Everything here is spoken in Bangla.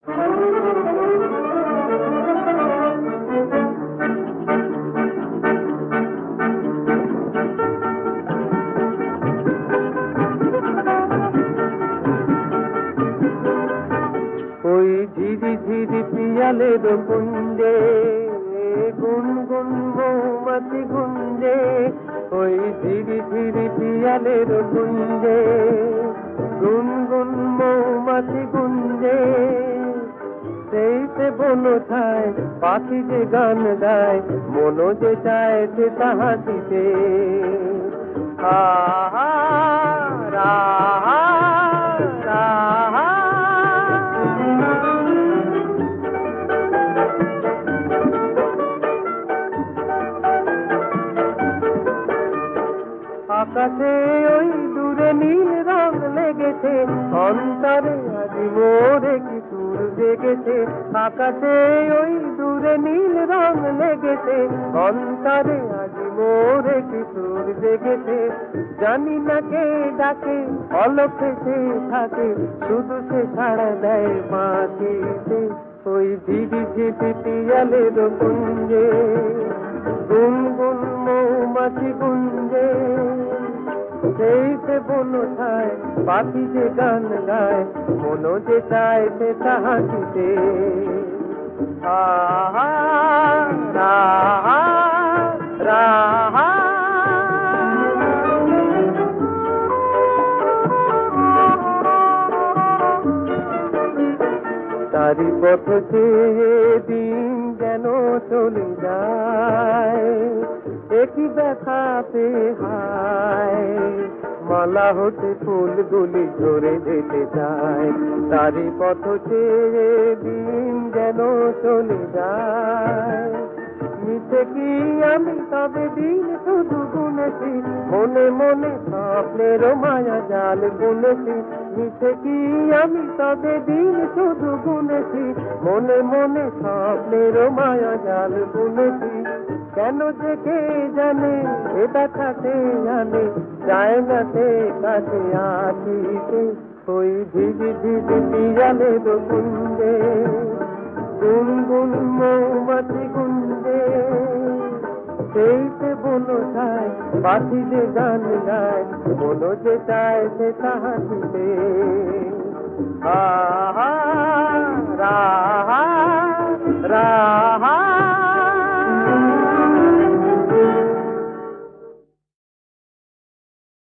ওই ঝিরি ঝিরি পিয়ালের কুঞ্জে গুনগুন মৌমাছি গুঞ্জে, ওই ঝিরি ঝিরি পিয়ালের কুঞ্জে গুনগুন মৌমাছি গুঞ্জে। সেই সে বনো ছায় পাখি যে গান গায়, মনো যে চায় সে তাহা দিতে। আহা রাহা রাহা। আকাশে ওই দূরে নীল রং লেগেছে, অন্তরে আজ মোরে কি সুর জেগেছে। আকাশে ওই দূরে নীল রং লেগেছে, অন্তরে আজ মোরে কি সুর জেগেছে। জানি না কে ডাকে, অলক্ষে সে থাকে, শুধু সে সাড়া দেয় মাটিতে। ওই ঝিরি ঝিরি পিয়ালের কুঞ্জে গুনগুন মৌমাছি গুঞ্জে, সেই সে বনো ছায় পাখি যে গান গায়, মনো যে চায় সে তাহা দিতে। আহা রাহা রাহা। তারি পথ চেয়ে দিন যেন চলে যায়, একই দেখাতে হায় মালা হতে ফুলগুলি ঝরে যেতে চায়। তারি পথ চেয়ে দিন যেন চলে যায়, মিছে কি আমি তবে দিন শুধু গুনেছি, মনে মনে স্বপ্নের মায়া জাল বুনেছি। মিছে কি আমি তবে দিন শুধু গুনেছি, মনে মনে স্বপ্নের মায়া জাল বুনেছি। কেন যে কে জানে এ ব্যথাতে জানে, যায় না সে কাছে আসিতে। ওই ঝিঝি ঝিঝি পিয়ালের কুঞ্জে গুনগুন মৌমাছি গুঞ্জে, সেই সে বনো ছায় পাখি যে গান গায়, মনো যে চায় সে তাহা দিতে। আহা রাহা রাহা।